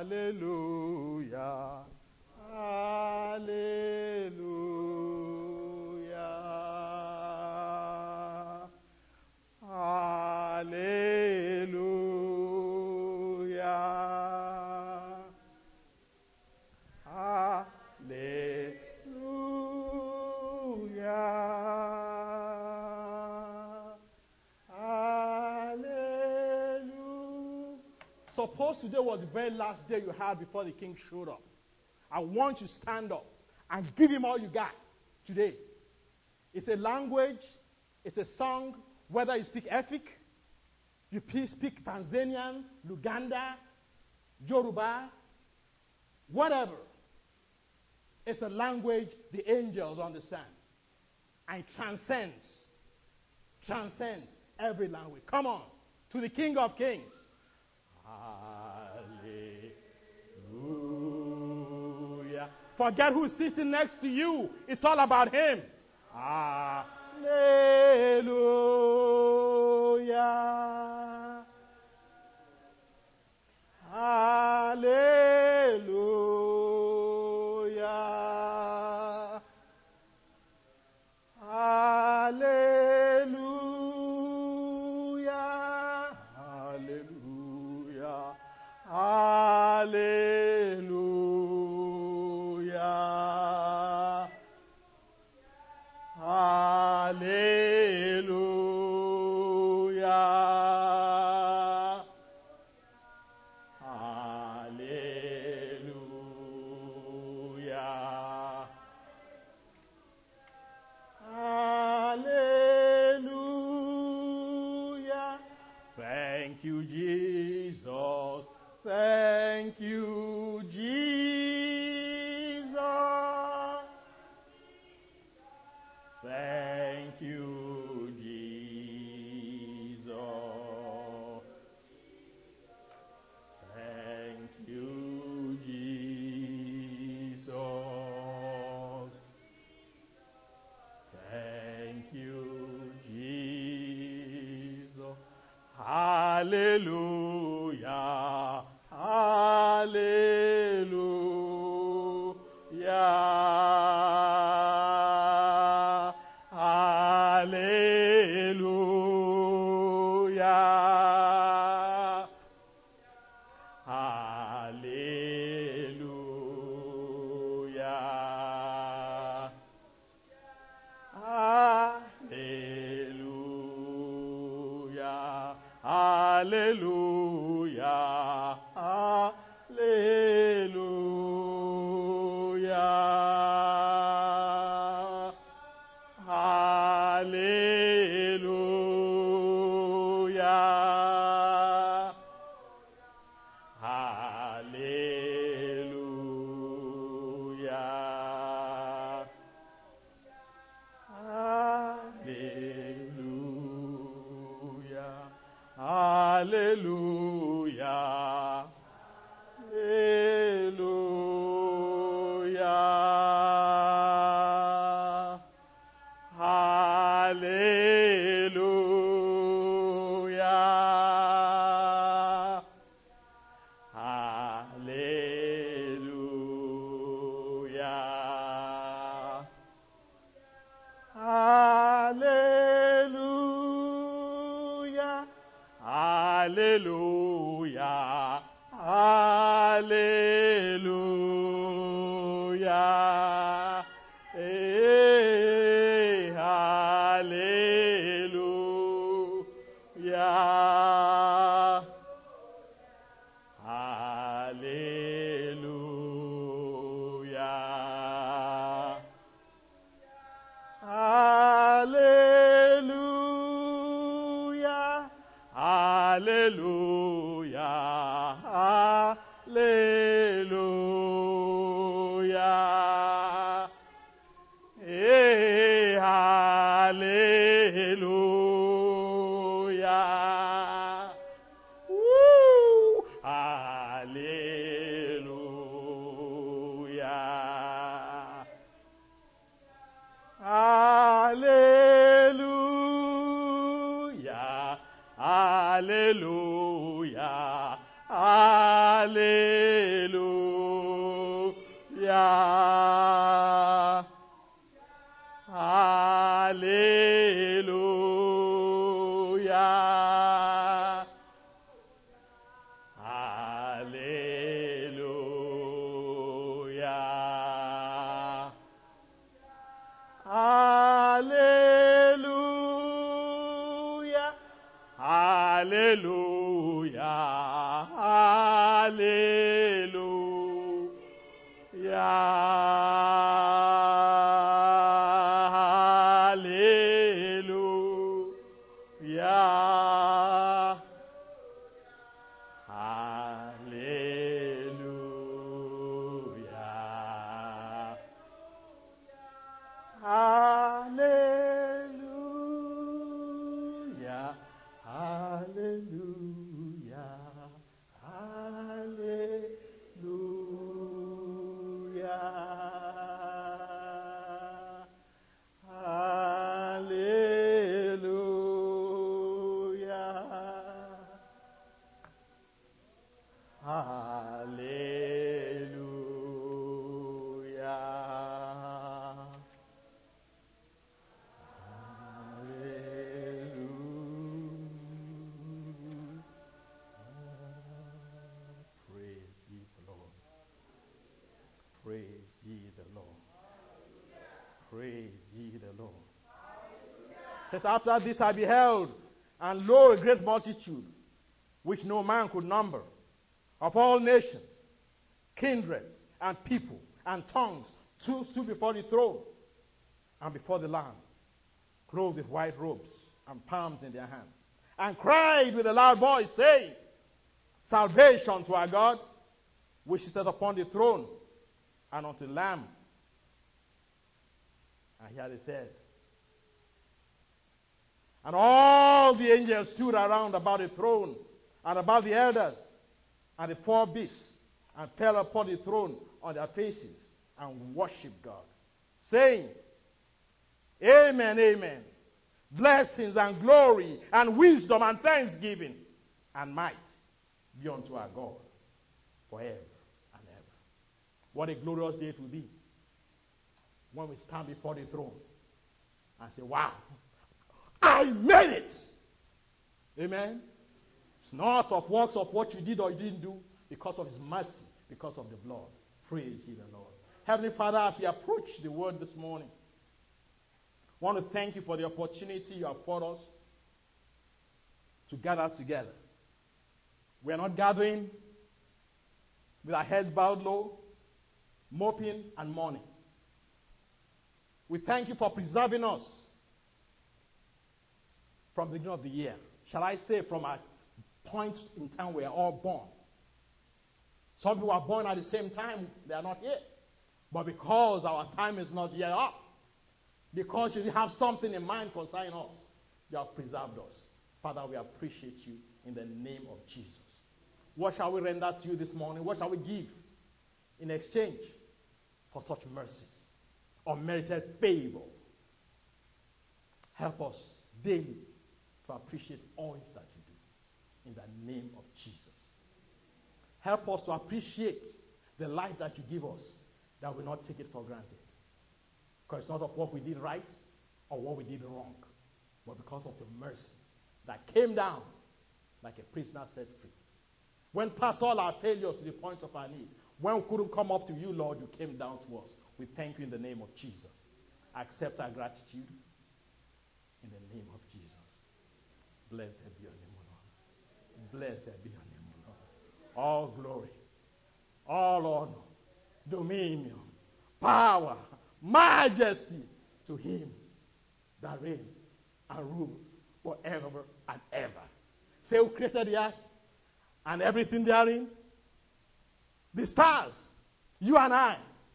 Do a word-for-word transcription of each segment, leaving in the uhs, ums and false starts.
Hallelujah. Hallelujah. Hallelujah. Hallelujah. Hallelujah. Suppose today was the very last day you had before the king showed up. I want you to stand up and give him all you got today. It's a language, it's a song, whether you speak Efik, you speak Tanzanian, Luganda, Yoruba, whatever. It's a language the angels understand. And it transcends, transcends every language. Come on, to the King of Kings. Hallelujah. Forget who's sitting next to you. It's all about him. Hallelujah. Hallelujah. Hallelujah. Hallelujah. Hallelujah. Hallelujah. Hallelujah. Hallelujah. Thank you, Jesus. Thank you, Jesus. Thank you, Jesus. Thank you, Jesus. Thank you, Jesus. Hallelujah. Hallelujah. Hallelujah. Hallelujah. Hallelujah. Hallelujah. Hallelujah. Hallelujah. Hallelujah. Hallelujah. Hallelujah. Hallelujah. Hallelujah. Hallelujah. Hallelujah. Hallelujah. Hallelujah. Hey, hallelujah. Hallelujah. Hallelujah. Hallelujah. Hallelujah. Hey, hallelujah. Woo! Hallelujah. Hallelujah. Hallelujah. Hallelujah. Hallelujah. Hallelujah. Hallelujah. Hallelujah. Hallelujah. Hallelujah. Hallelujah. Hallelujah. Hallelujah. Praise ye the Lord. Praise ye the Lord. Praise ye the Lord. Says, after this I beheld, and lo, a great multitude, which no man could number, of all nations, kindreds, and people, and tongues, two stood before the throne, and before the Lamb, clothed with white robes, and palms in their hands, and cried with a loud voice, saying, Salvation to our God, which is set upon the throne, and unto the Lamb. And here they said, and all the angels stood around about the throne, and about the elders, and the four beasts, and fell upon the throne on their faces, and worshipped God, saying, Amen, amen. Blessings and glory, and wisdom and thanksgiving, and might be unto our God forever and ever. What a glorious day it will be when we stand before the throne and say, wow, I made it. Amen. It's not of works of what you did or you didn't do, because of his mercy, because of the blood. Praise ye the Lord. Heavenly Father, as we approach the word this morning, I want to thank you for the opportunity you have for us to gather together. We are not gathering with our heads bowed low, moping and mourning. We thank you for preserving us from the beginning of the year. Shall I say from a point in time we are all born. Some people are born at the same time, they are not here. But because our time is not yet up, because you have something in mind concerning us, you have preserved us. Father, we appreciate you in the name of Jesus. What shall we render to you this morning? What shall we give in exchange for such mercies, unmerited favor? Help us daily to appreciate all that you do in the name of Jesus. Help us to appreciate the life that you give us, that we not take it for granted. Because it's not of what we did right or what we did wrong, but because of your mercy that came down like a prisoner set free. When past all our failures to the point of our need, when we couldn't come up to you, Lord, you came down to us. We thank you in the name of Jesus. Accept our gratitude in the name of Jesus. Blessed be your name, O Lord. Blessed be your name, O Lord. All glory, all honor, dominion, power, majesty to him that reigns and rules forever and ever. Say who created the earth and everything therein, the stars, you and I.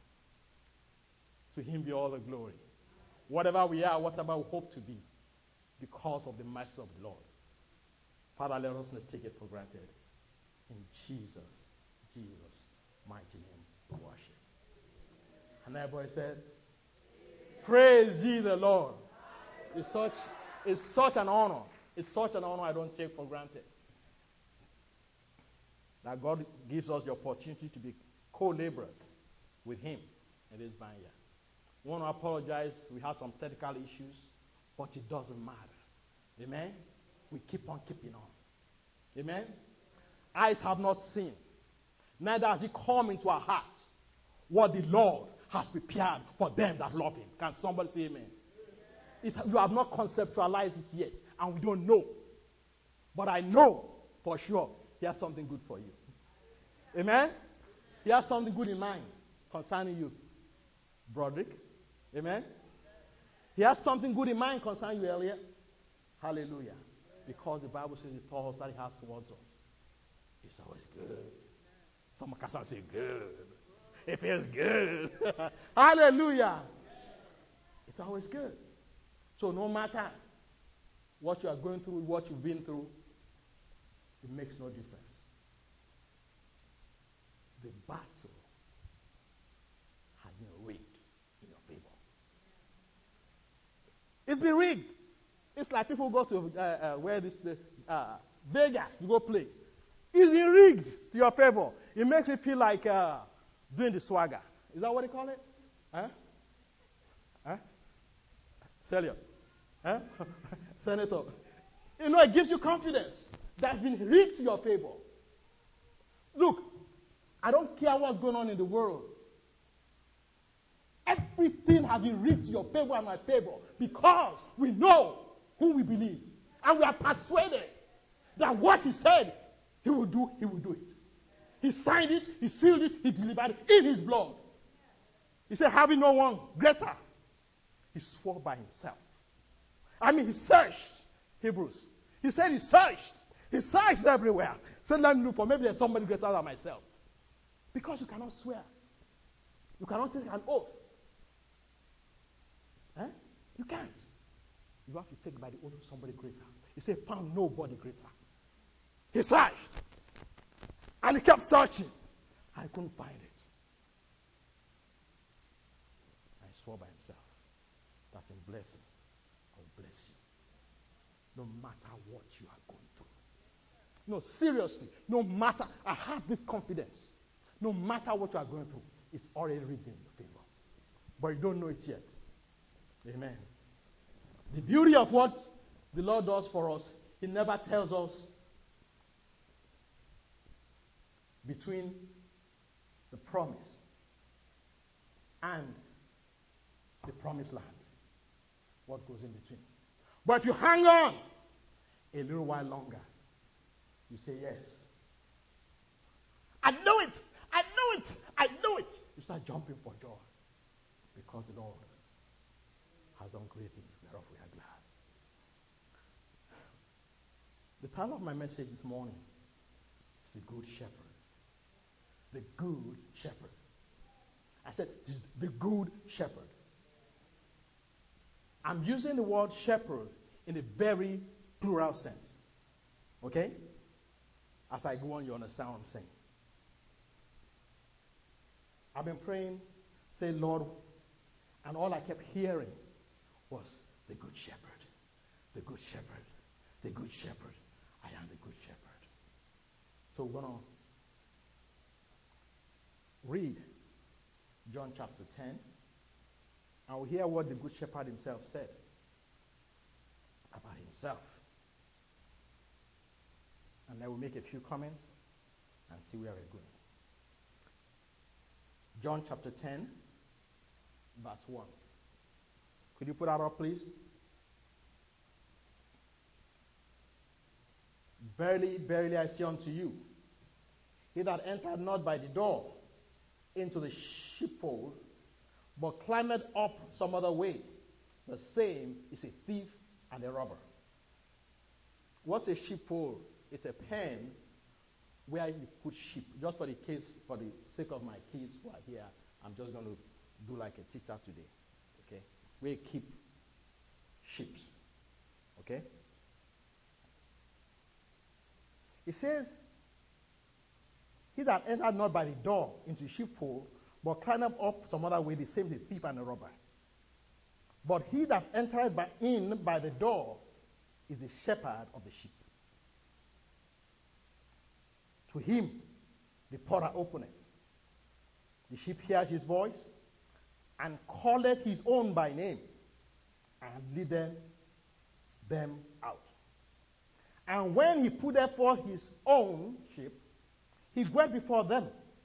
To him be all the glory. Whatever we are, whatever we hope to be, because of the mercy of the Lord. Father, let us not take it for granted. In Jesus, Jesus' mighty name, we worship. And everybody said, praise ye the Lord. It's such, it's such an honor. It's such an honor I don't take for granted. That God gives us the opportunity to be co-laborers with him in this vineyard. We want to apologize. We had some technical issues, but it doesn't matter. Amen? We keep on keeping on. Amen? Eyes have not seen, neither has he come into our hearts what the Lord has prepared for them that love him. Can somebody say amen? It, you have not conceptualized it yet, and we don't know. But I know for sure he has something good for you. Amen? He has something good in mind concerning you, Broderick. Amen? He has something good in mind concerning you, Elliot. Hallelujah. Because the Bible says the thoughts that he has towards us, it's always good. Someone can say good. It feels good. Hallelujah. It's always good. So no matter what you are going through, what you've been through, it makes no difference. The battle has been rigged in your favor. It's been rigged. It's like people go to uh, uh, where this uh, Vegas to go play. It's been rigged to your favor. It makes me feel like uh, doing the swagger. Is that what they call it? Huh? Huh? Celia? Huh? Senator? You know, it gives you confidence. That's been rigged to your favor. Look, I don't care what's going on in the world. Everything has been rigged to your favor and my favor because we know who we believe. And we are persuaded that what he said he will do, he will do it. He signed it, he sealed it, he delivered it in his blood. He said, having no one greater, he swore by himself. I mean, he searched, Hebrews. He said he searched. He searched everywhere. He said, let me look for, maybe there's somebody greater than myself. Because you cannot swear. You cannot take an oath. Eh? You can't. You have to take by the oath of somebody greater. He said, found nobody greater. He searched. And he kept searching. I couldn't find it. I swore by himself that in blessing, I will bless you. No matter what you are going through. No, seriously. No matter. I have this confidence. No matter what you are going through, it's already written in your favor. But you don't know it yet. Amen. The beauty of what the Lord does for us, he never tells us between the promise and the promised land what goes in between. But if you hang on a little while longer, you say yes. I know it. I know it. I know it. You start jumping for joy because the Lord has done great things whereof we are glad. The title of my message this morning is The Good Shepherd. The Good Shepherd. I said, the Good Shepherd. I'm using the word shepherd in a very plural sense. Okay? As I go on, you understand what I'm saying. I've been praying, say, Lord, and all I kept hearing was the Good Shepherd, the Good Shepherd, the Good Shepherd. I am the Good Shepherd. So we're going to read John chapter ten, and we'll hear what the Good Shepherd himself said about himself. And then we'll make a few comments and see where we're going. John chapter ten, verse one. Could you put that up, please? Verily, verily, I say unto you, he that entered not by the door into the sheepfold, but climbed up some other way, the same is a thief and a robber. What's a sheepfold? It's a pen where you put sheep. Just for the case, for the sake of my kids who are here, I'm just going to do like a teacher today. Okay? Where you keep sheep. Okay? It says, he that entered not by the door into the sheepfold, but climbed up some other way, the same is a thief and a robber. But he that entered by in by the door is the shepherd of the sheep. To him the porter openeth. The sheep hears his voice, and calleth his own by name, and leadeth them out. And when he putteth forth his own sheep, he goeth before them,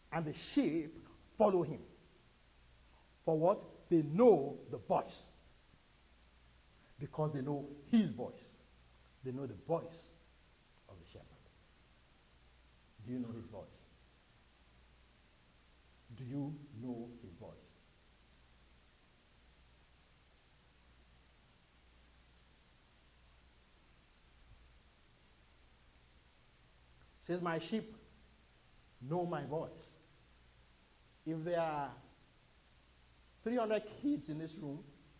and the sheep follow him. For what? They know the voice. Because they know his voice. They know the voice of the shepherd. Do you know his voice? Do you know his voice? It says, my sheep know my voice. If there are three hundred kids in this room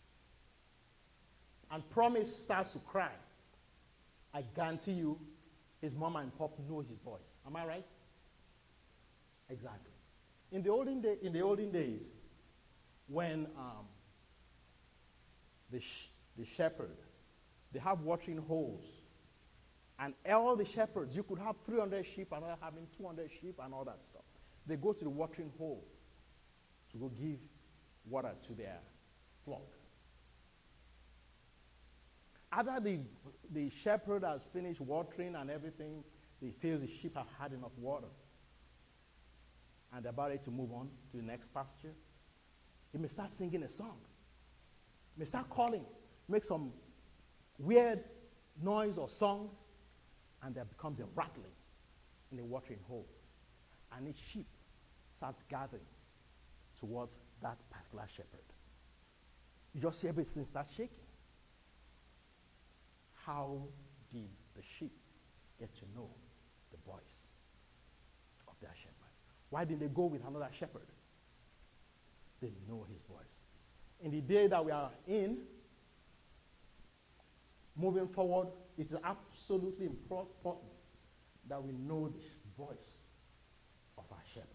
and Promise starts to cry, I guarantee you his mom and pop knows his voice. Am I right? Exactly. In the olden, day, in the olden days, when um, the, sh- the shepherd, they have watering holes, and all the shepherds, you could have three hundred sheep, another having two hundred sheep, and all that stuff. They go to the watering hole to go give water to their flock. After the, the shepherd has finished watering and everything, they feel the sheep have had enough water, and they're about ready to move on to the next pasture. He may start singing a song. He may start calling, make some weird noise or song, and there becomes a rattling in the watering hole. And each sheep starts gathering towards that particular shepherd. You just see everything start shaking. How did the sheep get to know the voice of their shepherd? Why didn't they go with another shepherd? They know his voice. In the day that we are in, moving forward, it is absolutely important that we know the voice of our shepherd.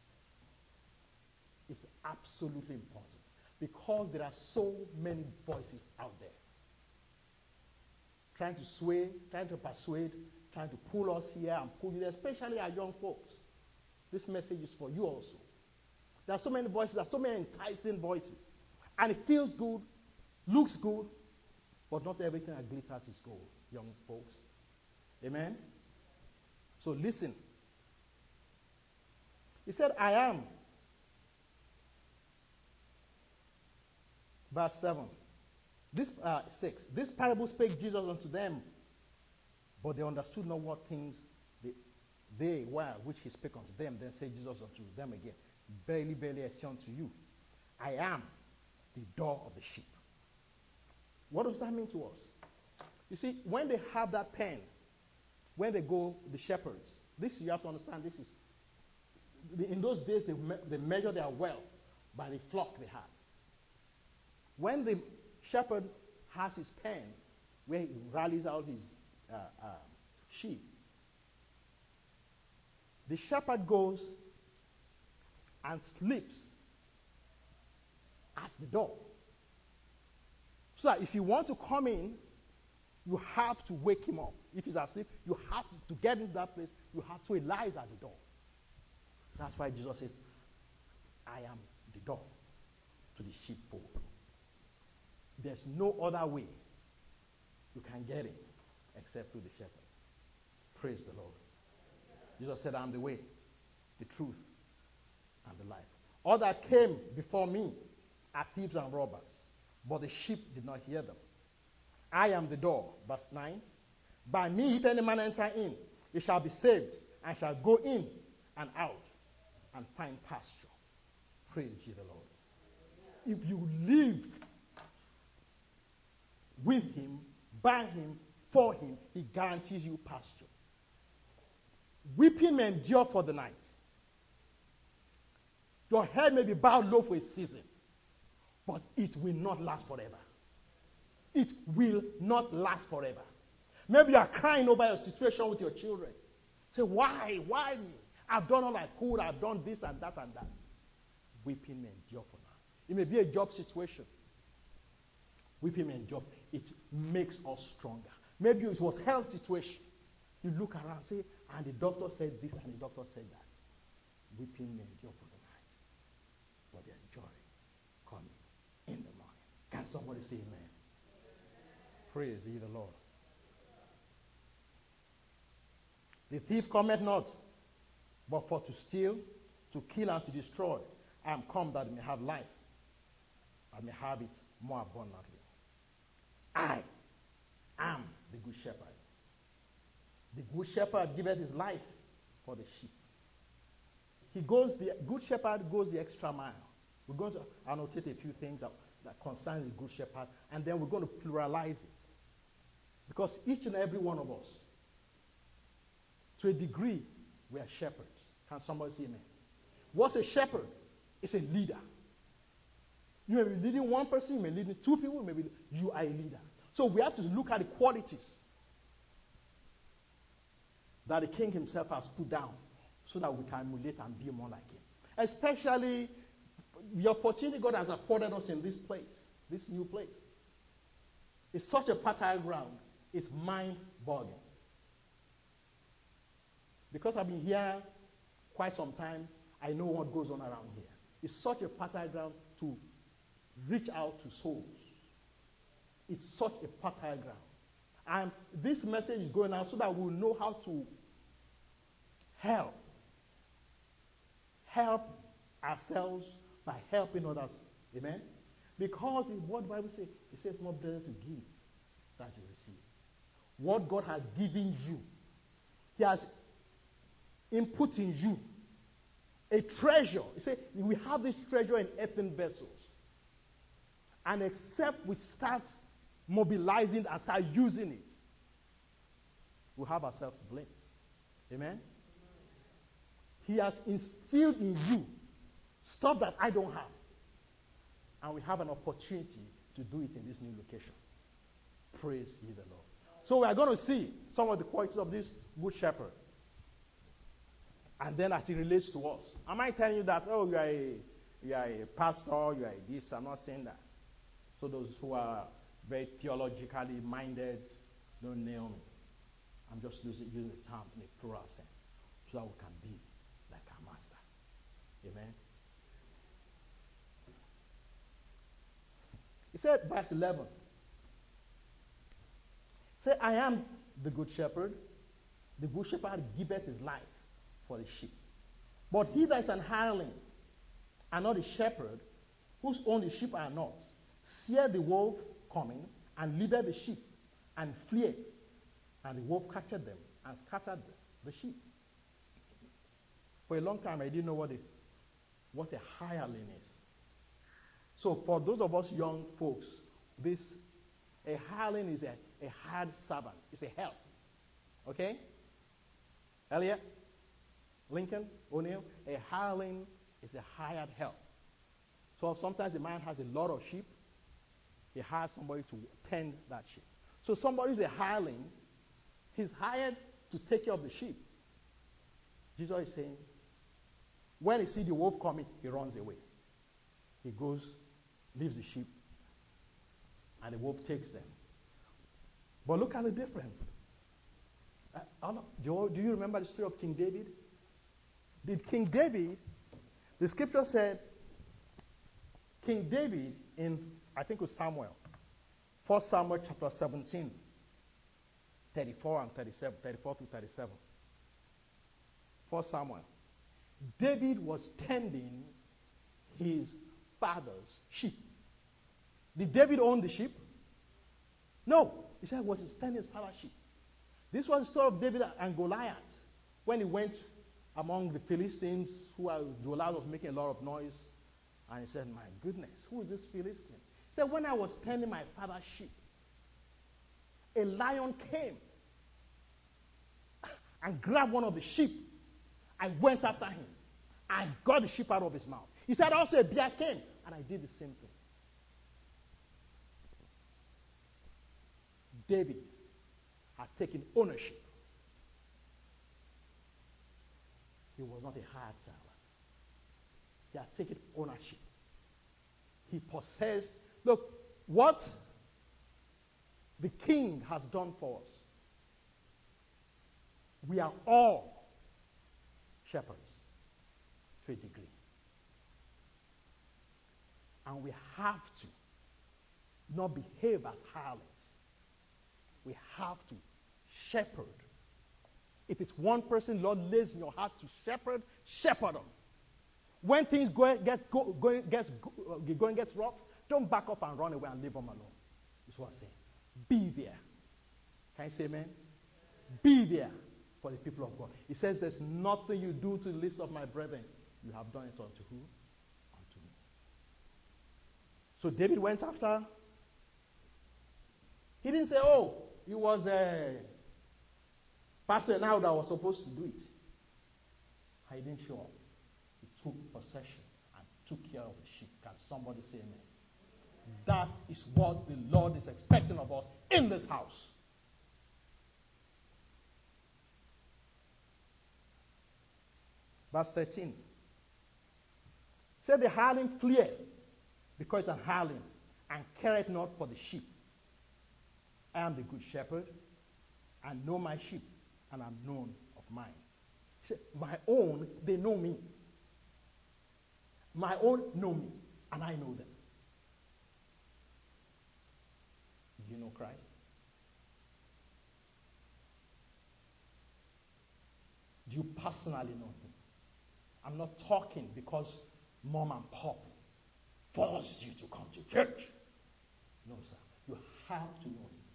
It's absolutely important because there are so many voices out there trying to sway, trying to persuade, trying to pull us here and pull you there, especially our young folks. This message is for you also. There are so many voices, there are so many enticing voices. And it feels good, looks good, but not everything that glitters is gold, young folks. Amen? So listen. He said, I am. Verse seven. This uh, six. This parable spake Jesus unto them, but they understood not what things they, they were which he spake unto them. Then said Jesus unto them again, Verily, verily, I say unto you, I am the door of the sheep. What does that mean to us? You see, when they have that pen, when they go, the shepherds, this you have to understand, this is, in those days they, me- they measure their wealth by the flock they had. When the shepherd has his pen, where he rallies out his uh, uh, sheep, the shepherd goes and sleeps at the door. So that if you want to come in, you have to wake him up. If he's asleep, you have to, to get into that place, you have to, so he lies at the door. That's why Jesus says, I am the door to the sheepfold. There's no other way you can get in except through the shepherd. Praise the Lord. Jesus said, I am the way, the truth, and the life. All that came before me are thieves and robbers, but the sheep did not hear them. I am the door, verse nine. By me, if any man enter in, he shall be saved, and shall go in and out, and find pasture. Praise ye the Lord. If you live with him, by him, for him, he guarantees you pasture. Weeping may endure for the night. Your head may be bowed low for a season, but it will not last forever. It will not last forever. Maybe you are crying over your situation with your children. Say, why? Why me? I've done all I could. I've done this and that and that. Weeping may endure for now. It may be a job situation. Weeping may endure. It makes us stronger. Maybe it was health situation. You look around and say, and the doctor said this and the doctor said that. Weeping may endure for the night, but there's joy coming in the morning. Can somebody say amen? Amen. Praise ye the Lord. The thief cometh not, but for to steal, to kill and to destroy. I am come that they may have life, and may have it more abundantly. I am the good shepherd. The good shepherd giveth his life for the sheep. He goes, the good shepherd goes the extra mile. We're going to annotate a few things that, that concern the good shepherd, and then we're going to pluralize it. Because each and every one of us, to a degree, we are shepherds. Can somebody say amen? What's a shepherd? It's a leader. You may be leading one person, you may be leading two people, maybe you are a leader. So we have to look at the qualities that the king himself has put down so that we can emulate and be more like him. Especially the opportunity God has afforded us in this place, this new place. It's such a fertile ground. It's mind-boggling. Because I've been here quite some time, I know what goes on around here. It's such a fertile ground to reach out to souls. It's such a fertile ground. And this message is going out so that we'll know how to help. Help ourselves by helping others. Amen? Because what the Bible says, it says more better to give than to receive. What God has given you, he has input in you a treasure. He said, we have this treasure in earthen vessels. And except we start mobilizing and start using it, we have ourselves to blame. Amen? He has instilled in you stuff that I don't have. And we have an opportunity to do it in this new location. Praise ye the Lord. So we are going to see some of the qualities of this good shepherd. And then as it relates to us. Am I telling you that, oh, you are a, you are a pastor, you are a this? I'm not saying that. So those who are very theologically minded, don't nail me. I'm just using, using the term in a plural sense so that we can be like our master. Amen? He said, verse eleven. Say, I am the good shepherd. The good shepherd giveth his life for the sheep. But he that is an hireling, and not a shepherd, whose own the sheep are not, seeth the wolf coming, and leaveth the sheep, and fleeth. And the wolf catcheth them, and scattered the sheep. For a long time, I didn't know what a, what a hireling is. So for those of us young folks, this a hireling is a, a hired servant. It's a help. Okay? Elliot? Lincoln? O'Neill? A hireling is a hired help. So sometimes a man has a lot of sheep. He hires somebody to tend that sheep. So somebody is a hireling. He's hired to take care of the sheep. Jesus is saying, when he sees the wolf coming, he runs away. He goes, leaves the sheep, and the wolf takes them. But look at the difference. Uh, do, you, do you remember the story of King David? Did King David, the scripture said, King David in, I think it was Samuel, First Samuel chapter seventeen, thirty-four and thirty-seven, thirty-four to thirty-seven. First Samuel. David was tending his father's sheep. Did David own the sheep? No. He said he was tending his father's sheep. This was the story of David and Goliath. When he went among the Philistines, who are, Goliath was making a lot of noise, and he said, my goodness, who is this Philistine? He said, when I was tending my father's sheep, a lion came and grabbed one of the sheep. I went after him. I got the sheep out of his mouth. He said also a bear came, and I did the same thing. David had taken ownership. He was not a hired servant. He had taken ownership. He possessed. Look, what the king has done for us. We are all shepherds to a degree. And we have to not behave as hirelings. We have to shepherd. If it's one person Lord lays in your heart to shepherd, shepherd them. When things go, get, go, going, gets, go, going gets rough, don't back up and run away and leave them alone. That's what I'm saying. Be there. Can you say amen? Be there for the people of God. He says, there's nothing you do to the least of my brethren. You have done it unto who? Unto me. So David went after. He didn't say, oh, it was a pastor now that was supposed to do it. He didn't show up. He took possession and took care of the sheep. Can somebody say amen? That is what the Lord is expecting of us in this house. Verse thirteen. Said the hireling fleeth, because it's an hireling, and careth not for the sheep. I am the good shepherd, and know my sheep, and am known of mine. He said, my own, they know me. My own know me, and I know them. Do you know Christ? Do you personally know him? I'm not talking because mom and pop forced you to come to church. No, sir. You have to know him.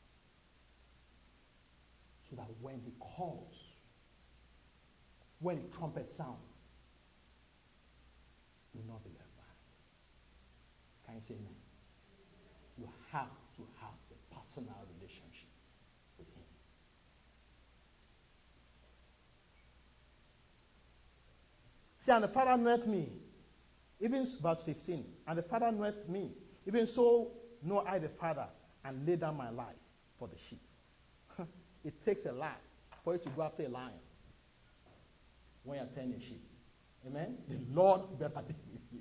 So that when he calls, when the trumpet sounds, you will not be left behind. Can you say amen? You have to have a personal relationship with him. See, and the Father knoweth me. Even verse fifteen. And the Father knoweth me. Even so know I the Father, and lay down my life for the sheep. It takes a lot for you to go after a lion when you're tending sheep. Amen? The Lord better be with you.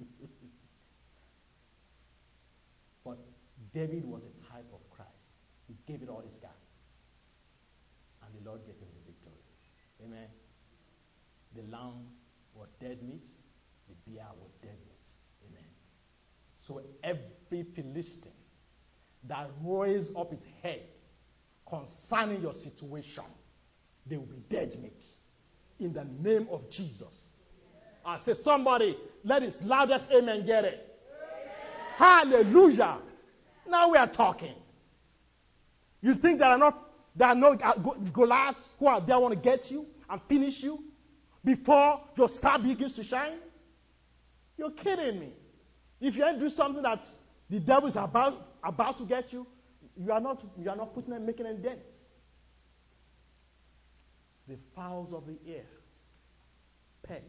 But David was a type of Christ. He gave it all he's got. And the Lord gave him the victory. Amen? The lamb was dead meat. The bear was dead meat. Amen? So every Philistine that rose up its head concerning your situation, they will be dead meat. In the name of Jesus. I say, somebody, let his loudest amen get it. Amen. Hallelujah. Now we are talking. You think there are not there are no Goliaths who are there want to get you and finish you before your star begins to shine? You're kidding me. If you ain't do something that the devil is about about to get you, you are not you are not putting and making any dent. The fowls of the air peck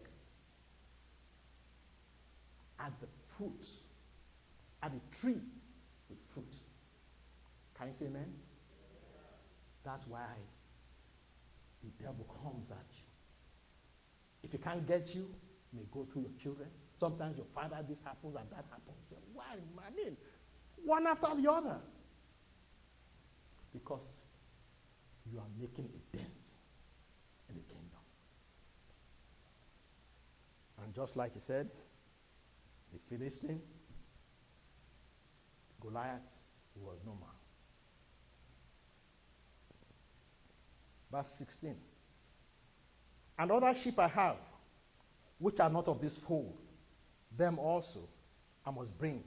at the fruit, at the tree with fruit. Can you say amen? That's why the devil comes at you. If he can't get you, he may go through your children. Sometimes your father, this happens and that happens. You say, why? I mean, one after the other. Because you are making a dent in the kingdom. And just like he said, the Philistine, Goliath, was no man. Verse sixteen. And other sheep I have, which are not of this fold, them also I must bring.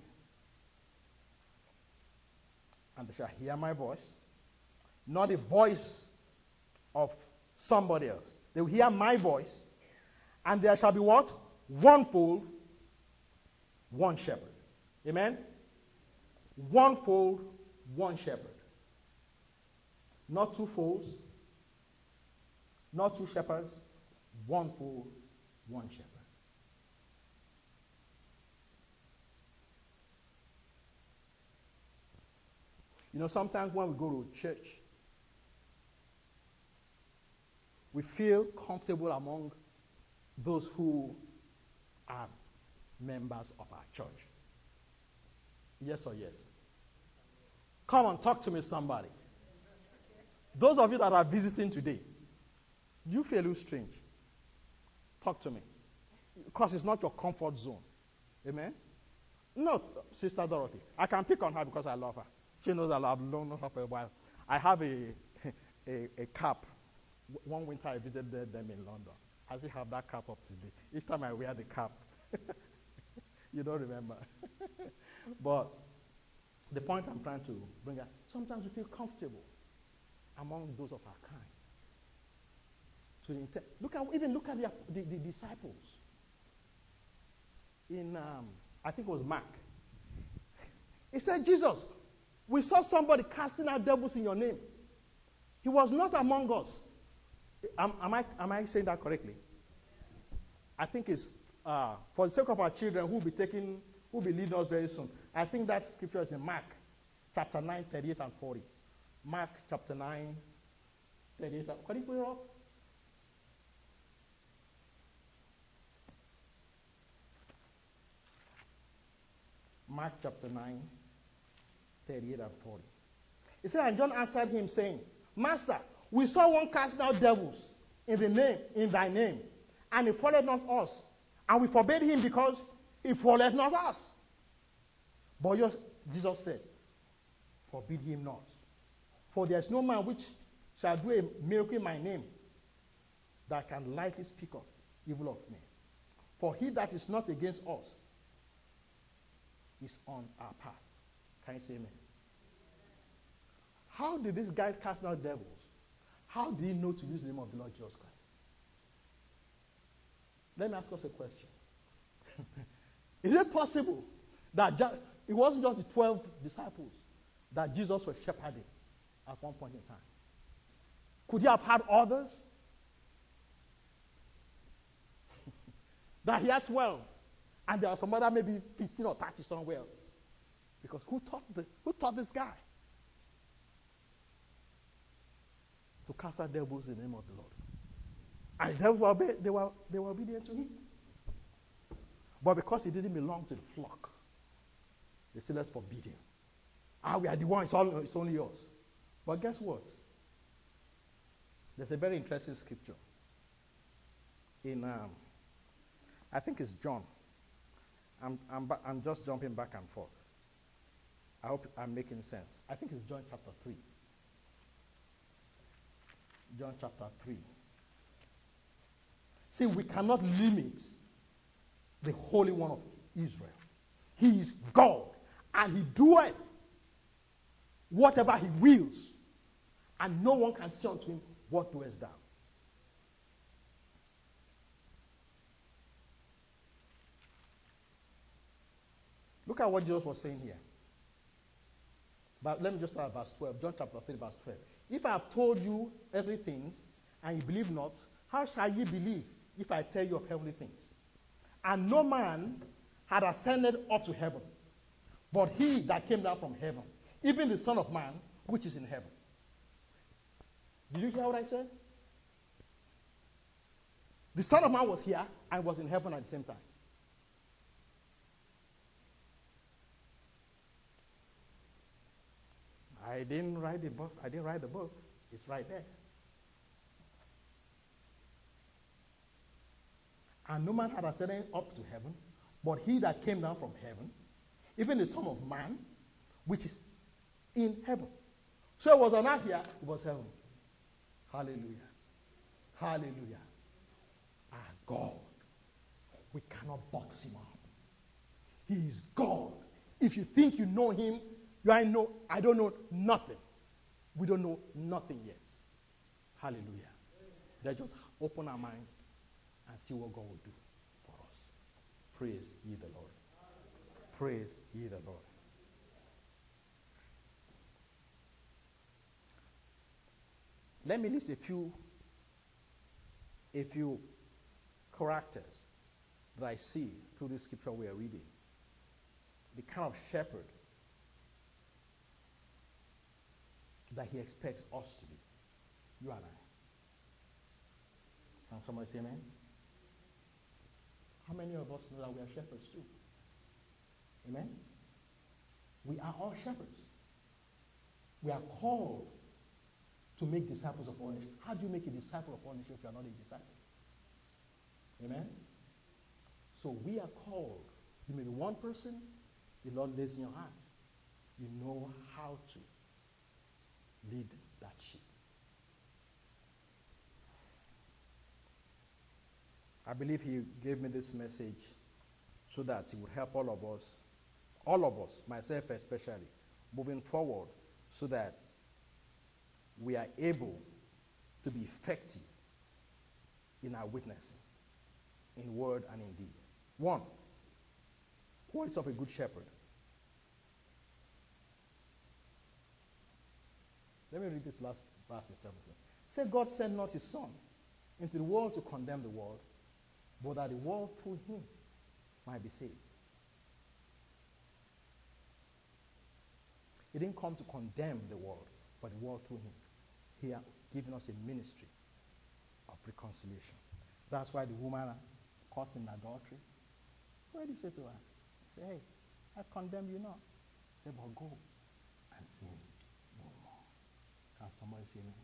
And they shall hear my voice, not the voice of somebody else. They will hear my voice, and there shall be what? One fold, one shepherd. Amen? One fold, one shepherd. Not two folds, not two shepherds, one fold, one shepherd. You know, sometimes when we go to church, we feel comfortable among those who are members of our church. Yes or yes? Come on, talk to me, somebody. Those of you that are visiting today, do you feel a little strange? Talk to me. Because it's not your comfort zone. Amen? No, Sister Dorothy. I can pick on her because I love her. She knows that I've known her for a while. I have a, a, a cap. One winter I visited them in London. I still have that cap up today. Each time I wear the cap, You don't remember. But the point I'm trying to bring out, sometimes we feel comfortable among those of our kind. To the intent, look at even look at the, the, the disciples. In um, I think it was Mark. He said, Jesus, we saw somebody casting out devils in your name. He was not among us. Am, am I am I saying that correctly? I think it's uh, for the sake of our children who will be taking, who will be leading us very soon. I think that scripture is in Mark chapter nine, thirty-eight and forty. Mark chapter nine, thirty-eight. Can you put it up? Mark chapter nine, thirty-eight and forty. He said, and John answered him, saying, Master, we saw one casting out devils in the name, in thy name, and he followed not us. And we forbade him because he followed not us. But Jesus said, forbid him not. For there is no man which shall do a miracle in my name that can lightly speak of evil of me. For he that is not against us is on our path. Can you say amen? How did this guy cast out devils? How did he know to use the name of the Lord Jesus Christ? Let me ask us a question. Is it possible that ju- it wasn't just the twelve disciples that Jesus was shepherding at one point in time? Could he have had others? That he had twelve, and there are some other maybe fifteen or thirty somewhere else. Because who taught, the, who taught this guy to cast out devils in the name of the Lord? And the devils were, obe- they were, they were obedient to him. But because he didn't belong to the flock, they said, let's forbid him. Ah, we are the ones, it's, all, it's only yours. But guess what? There's a very interesting scripture in, um, I think it's John. I'm, I'm, ba- I'm just jumping back and forth. I hope I'm making sense. I think it's John chapter three. John chapter three. See, we cannot limit the Holy One of Israel. He is God, and he doeth whatever he wills, and no one can say unto him, what doest thou? Look at what Jesus was saying here. But let me just start at verse twelve. John chapter three, verse twelve. If I have told you earthly things, and you believe not, how shall ye believe if I tell you of heavenly things? And no man had ascended up to heaven, but he that came down from heaven, even the Son of Man, which is in heaven. Did you hear what I said? The Son of Man was here and was in heaven at the same time. I didn't write the book. I didn't write the book. It's right there. And no man had ascended up to heaven, but he that came down from heaven, even the Son of Man, which is in heaven. So it was on earth here, it was heaven. Hallelujah. Hallelujah. Our God. We cannot box him up. He is God. If you think you know him, you I know I don't know nothing. We don't know nothing yet. Hallelujah. Let's just open our minds and see what God will do for us. Praise ye the Lord. Praise ye the Lord. Let me list a few a few characters that I see through this scripture we are reading. The kind of shepherd that he expects us to be. You and I. Can somebody say amen? How many of us know that we are shepherds too? Amen? We are all shepherds. We are called to make disciples of all nations. How do you make a disciple of all nations if you are not a disciple? Amen? So we are called. You may be one person, the Lord lays in your heart. You know how to lead that sheep. I believe he gave me this message so that it would help all of us, all of us, myself especially, moving forward so that we are able to be effective in our witnessing, in word and in deed. One, qualities of a good shepherd. Let me read this last verse in seventeen. Say, God sent not his son into the world to condemn the world, but that the world through him might be saved. He didn't come to condemn the world, but the world through him. He has given us a ministry of reconciliation. That's why the woman caught in adultery, what did he say to her? He said, hey, I condemn you not. He said, but go and sin no more. Can somebody say amen?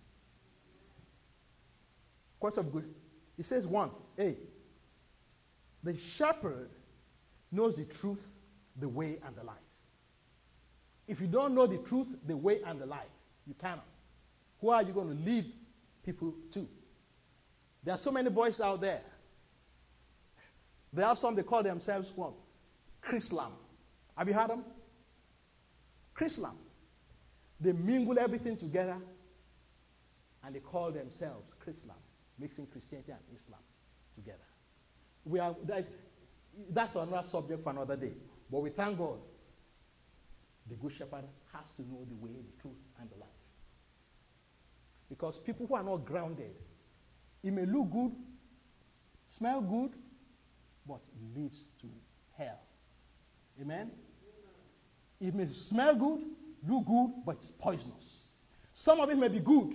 Quotes of good. He says one, hey, the shepherd knows the truth, the way, and the life. If you don't know the truth, the way, and the life, you cannot. Who are you going to lead people to? There are so many boys out there. There are some, they call themselves what? Chrislam. Have you heard them? Chrislam. They mingle everything together and they call themselves Chrislam, mixing Christianity and Islam together. We are, that's another subject for another day. But we thank God. The good shepherd has to know the way, the truth, and the life. Because people who are not grounded, it may look good, smell good, but it leads to hell. Amen? It may smell good, look good, but it's poisonous. Some of it may be good.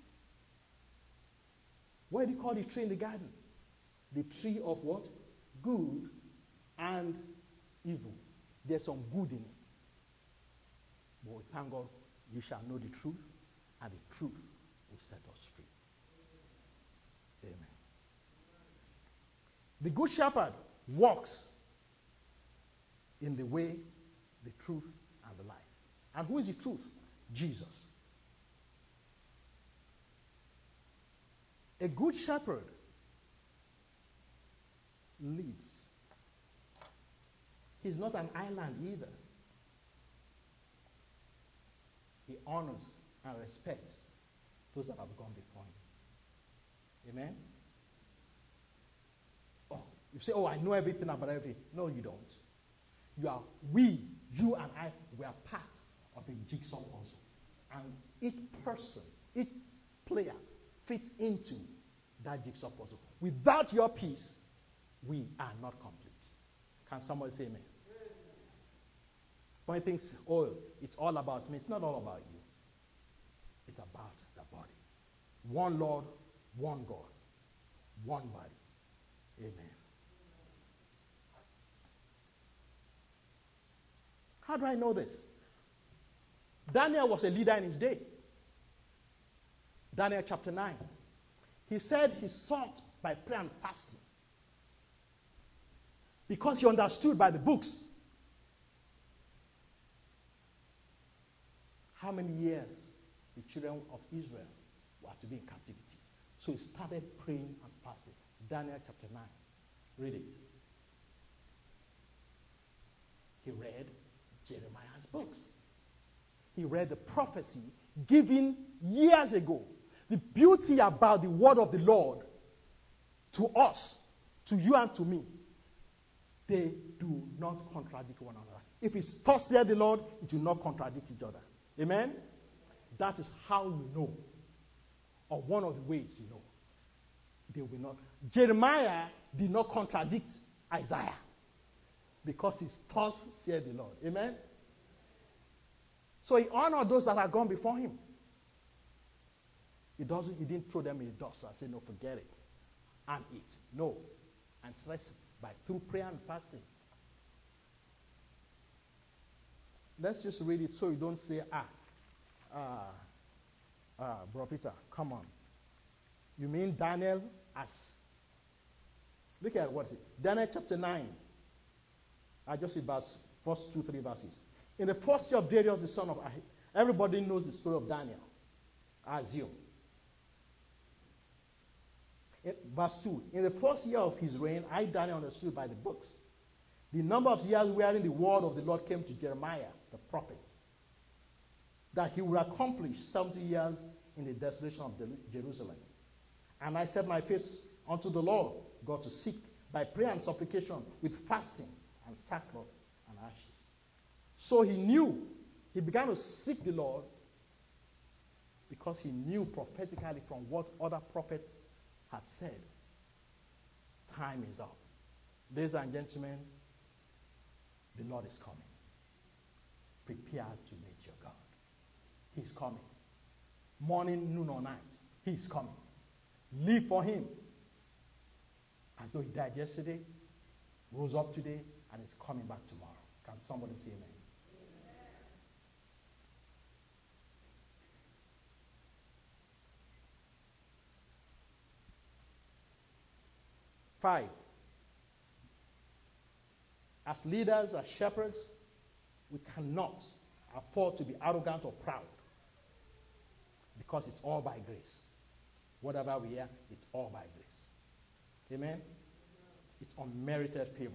What do you call the tree in the garden? The tree of what? Good and evil. There's some good in it. But we thank God, you shall know the truth, and the truth will set us free. Amen. The good shepherd walks in the way, the truth, and the life. And who is the truth? Jesus. A good shepherd leads. He's not an island either. He honors and respects those that have gone before him. Amen? Oh, you say, oh, I know everything about everything. No, you don't. You are, we, you and I, we are part of a jigsaw puzzle. And each person, each player fits into that jigsaw puzzle. Without your piece, we are not complete. Can somebody say amen? When he thinks, oh, it's all about me, it's not all about you. It's about the body. One Lord, one God, one body. Amen. How do I know this? Daniel was a leader in his day. Daniel chapter nine. He said he sought by prayer and fasting because he understood by the books how many years the children of Israel were to be in captivity. So he started praying and fasting. Daniel chapter nine. Read it. He read Jeremiah's books. He read the prophecy given years ago. The beauty about the word of the Lord to us, to you and to me, they do not contradict one another. If it's thus said the Lord, it will not contradict each other. Amen? That is how you know, or one of the ways you know. They will not. Jeremiah did not contradict Isaiah because it's thus said the Lord. Amen? So he honored those that have gone before him. He doesn't. He didn't throw them in the dust and say, no, forget it, and eat. No. And stress by through prayer and fasting. Let's just read it so you don't say, ah, ah, ah, Bro Peter, come on. You mean Daniel as, look at what it is. Daniel chapter nine. I just see verse, first two, three verses. In the first year of Darius, the son of Ahab, everybody knows the story of Daniel. I assume. In, verse two. In the first year of his reign, I, Daniel, understood by the books The number of years wherein the word of the Lord came to Jeremiah, the prophet, that he would accomplish seventy years in the desolation of Jerusalem. And I set my face unto the Lord God to seek by prayer and supplication with fasting and sackcloth and ashes. So he knew, he began to seek the Lord because he knew prophetically from what other prophets had said, time is up. Ladies and gentlemen, the Lord is coming. Prepare to meet your God. He's coming. Morning, noon, or night, he's coming. Live for him. As though he died yesterday, rose up today, and is coming back tomorrow. Can somebody say amen? Amen. Five. As leaders, as shepherds, we cannot afford to be arrogant or proud because it's all by grace. Whatever we are, it's all by grace. Amen? It's unmerited favor.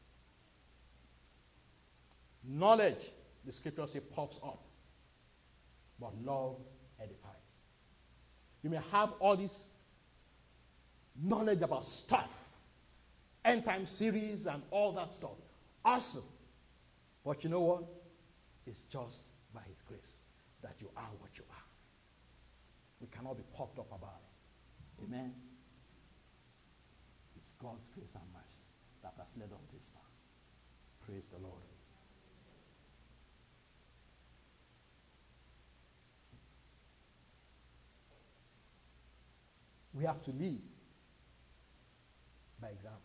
Knowledge, the scripture says, puffs up, but love edifies. You may have all this knowledge about stuff, end time series and all that stuff. Awesome. But you know what? It's just by his grace that you are what you are. We cannot be puffed up about it. Amen? It's God's grace and mercy that has led us this far. Praise the Lord. We have to lead by example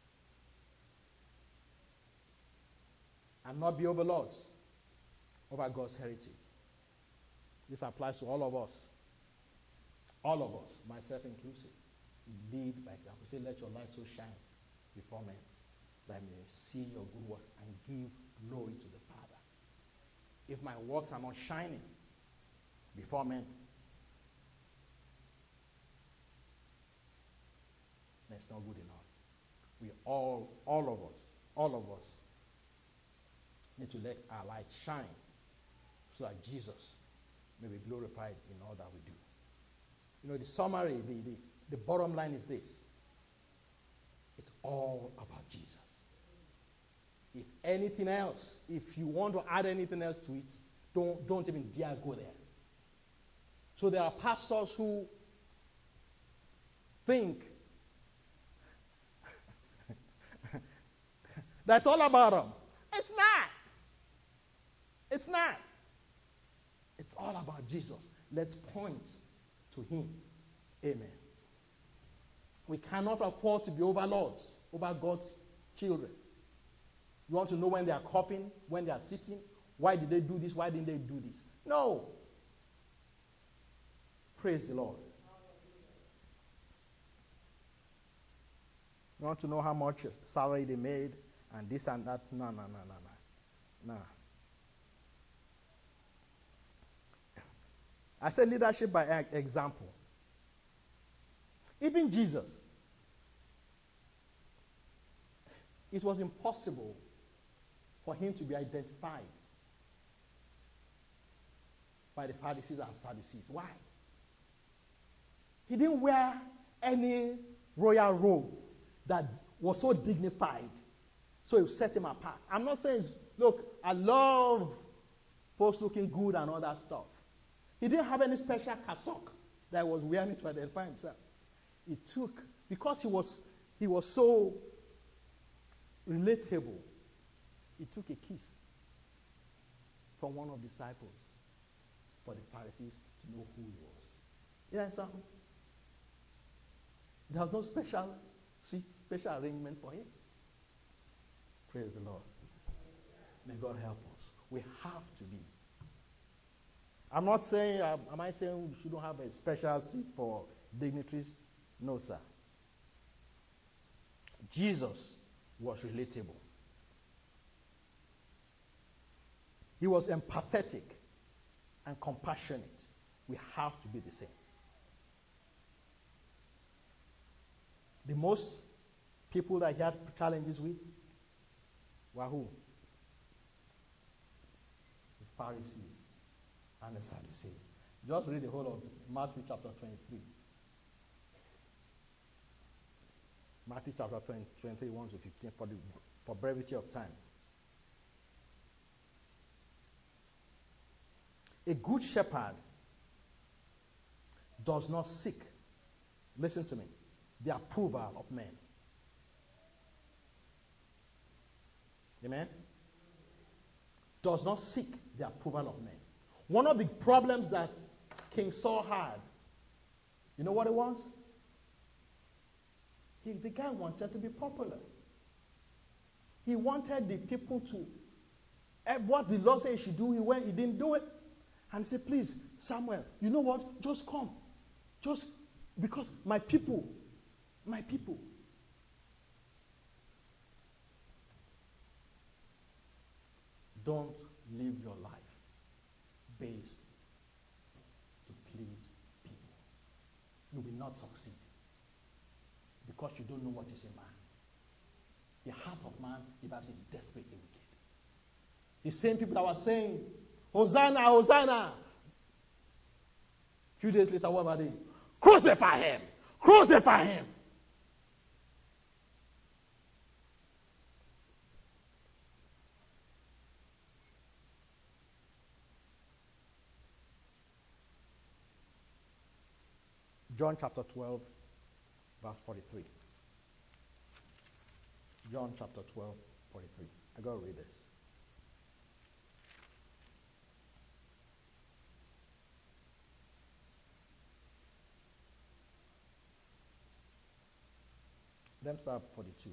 and not be overlords over God's heritage. This applies to all of us. All of us, myself inclusive. Lead by example. Say, let your light so shine before men that I may see your good works and give glory to the Father. If my works are not shining before men, that's not good enough. We all, all of us, all of us need to let our light shine so that Jesus may be glorified in all that we do. You know, the summary, the, the, the bottom line is this. It's all about Jesus. If anything else, if you want to add anything else to it, don't, don't even dare go there. So there are pastors who think that's all about them. It's not. It's not. It's all about Jesus. Let's point to him. Amen. We cannot afford to be overlords over God's children. You want to know when they are coughing, when they are sitting? Why did they do this? Why didn't they do this? No. Praise the Lord. You want to know how much salary they made and this and that? No, no, no, no, no. No. I said leadership by example. Even Jesus, it was impossible for him to be identified by the Pharisees and Sadducees. Why? He didn't wear any royal robe that was so dignified, so it set him apart. I'm not saying, look, I love folks looking good and all that stuff. He didn't have any special cassock that he was wearing to identify himself. He took, because he was, he was so relatable, he took a kiss from one of the disciples for the Pharisees to know who he was. Yeah, so there was no special seat, special arrangement for him. Praise the Lord. May God help us. We have to be. I'm not saying, um, am I saying we shouldn't have a special seat for dignitaries? No, sir. Jesus was relatable. He was empathetic and compassionate. We have to be the same. The most people that he had challenges with Wahoo. The Pharisees and the Sadducees. Just read the whole of Matthew chapter twenty-three. Matthew chapter twenty, twenty-three, one to fifteen, for, the, for brevity of time. A good shepherd does not seek, listen to me, the approval of men. Amen? Does not seek the approval of men. One of the problems that King Saul had, you know what it was? He, the guy wanted to be popular. He wanted the people to, what the Lord said he should do, he went, he didn't do it. And he said, please, Samuel, you know what? Just come. Just because my people, my people. Don't live your life based to please people. You will not succeed because you don't know what is a man. The heart of man, the Bible says, is desperately wicked. The same people that were saying, Hosanna, Hosanna. A few days later, what about they? Crucify him! Crucify him! John chapter twelve, verse forty-three. John chapter twelve, forty-three. I got to read this. Then start forty-two.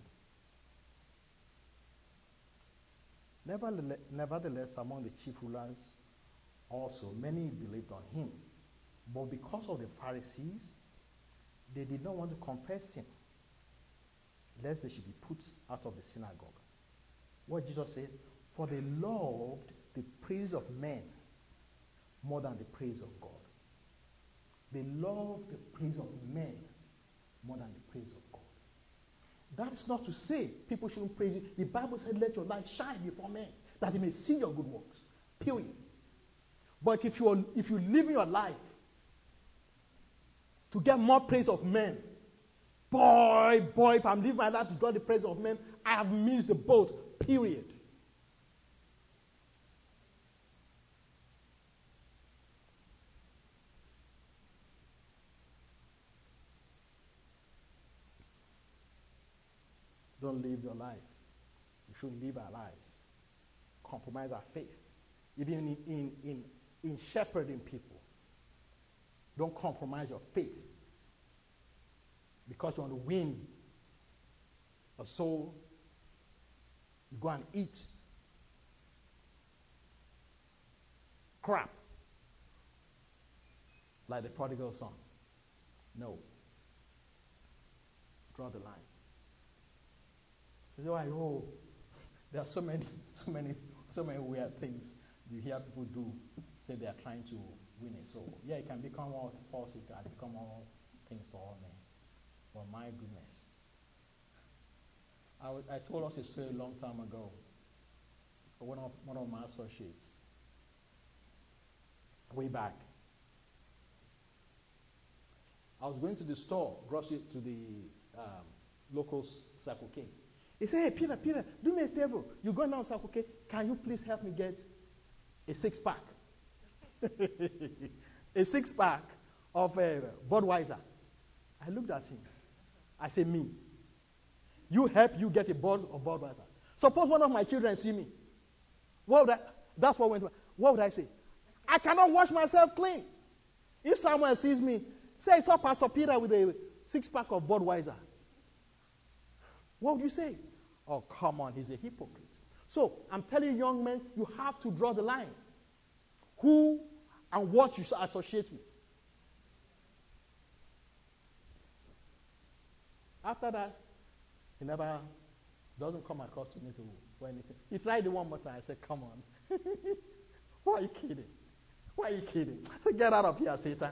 Nevertheless, nevertheless, among the chief rulers also, many believed on him. But because of the Pharisees, they did not want to confess him, lest they should be put out of the synagogue. What Jesus said, for they loved the praise of men more than the praise of God. They loved the praise of men more than the praise of God. That is not to say people shouldn't praise you. The Bible said, let your light shine before men, that they may see your good works. Period. But if you are, if you live your life to get more praise of men, boy, boy, if I'm living my life to get the praise of men, I have missed the boat. Period. Don't live your life. We shouldn't live our lives. Compromise our faith. Even in, in, in, in shepherding people. Don't compromise your faith. Because you want to win a soul, you go and eat crap like the prodigal son. No. Draw the line. So, oh, there are so many, so many, so many weird things you hear people do. Say they are trying to win a soul. Yeah, it can become all false. It can become all things to all men. But my goodness, I, w- I told us a story a long time ago. One of one of my associates, way back. I was going to the store, grocery to the um, local Circle K. He said, hey, Peter, Peter, do me a favor. You go down Circle K. Can you please help me get a six-pack? a six-pack of uh, Budweiser. I looked at him. I said, me. You help you get a bottle of Budweiser. Suppose one of my children see me. What would I, that's what went. What would I say? I cannot wash myself clean. If someone sees me, say, I saw Pastor Peter with a six-pack of Budweiser. What would you say? Oh, come on, he's a hypocrite. So, I'm telling you, young men, you have to draw the line. Who and what you associate with. After that, he never doesn't come across to me to for anything. He tried it one more time. I said, come on. Why are you kidding? Why are you kidding? I said, get out of here, Satan.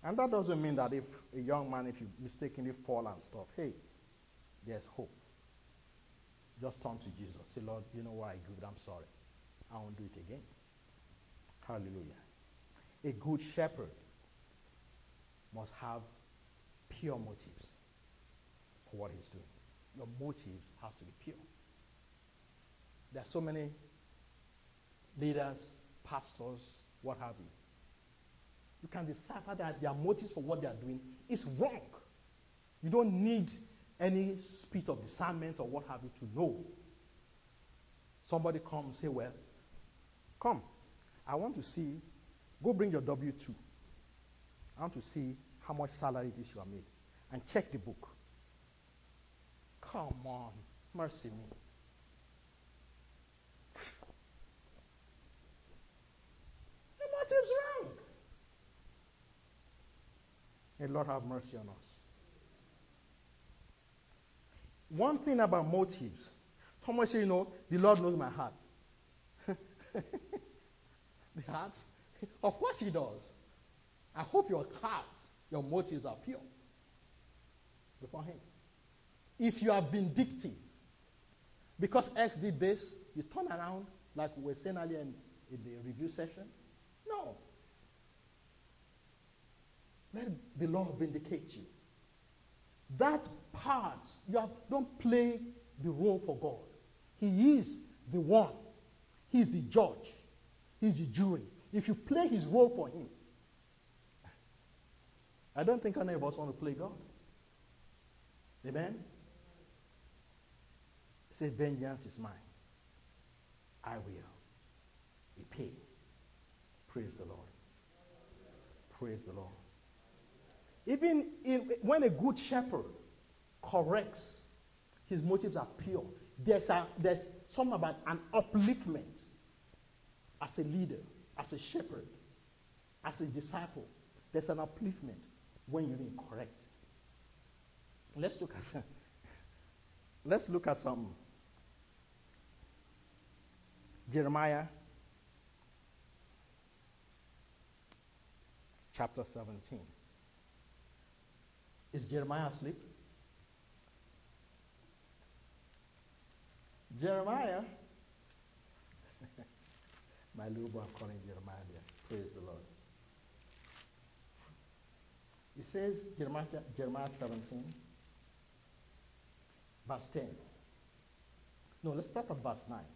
And that doesn't mean that if a young man, if you mistakenly fall and stuff, hey, there's hope. Just turn to Jesus. Say, Lord, you know what I did. I'm sorry. I won't do it again. Hallelujah. A good shepherd must have pure motives for what he's doing. Your motives have to be pure. There are so many leaders, pastors, what have you. You can decipher that their motives for what they are doing is wrong. You don't need any spirit of discernment or what have you to know. Somebody comes and say, well, come, I want to see, go bring your W two. I want to see how much salary it is you are made. And check the book. Come on, mercy me. The motive's wrong. May Lord have mercy on us. One thing about motives, Thomas said, you know, the Lord knows my heart. The heart? Of course he does. I hope your heart, your motives are pure before him. If you are vindictive, because X did this, you turn around, like we were saying earlier in, in the review session. No. Let the Lord vindicate you. That part, you have, don't play the role for God. He is the one. He is the judge. He is the jury. If you play his role for him, I don't think any of us want to play God. Amen? Say, vengeance is mine. I will repay. Praise the Lord. Praise the Lord. Even if, when a good shepherd corrects, his motives are pure. There's, a, there's something about an upliftment as a leader, as a shepherd, as a disciple. There's an upliftment when you're being correct. Let's look at let's look at some Jeremiah chapter seventeen. Is Jeremiah asleep? Jeremiah, my little boy, I'm calling Jeremiah there. Praise the Lord. It says, Jeremiah, Jeremiah seventeen, verse ten. No, let's start at verse nine.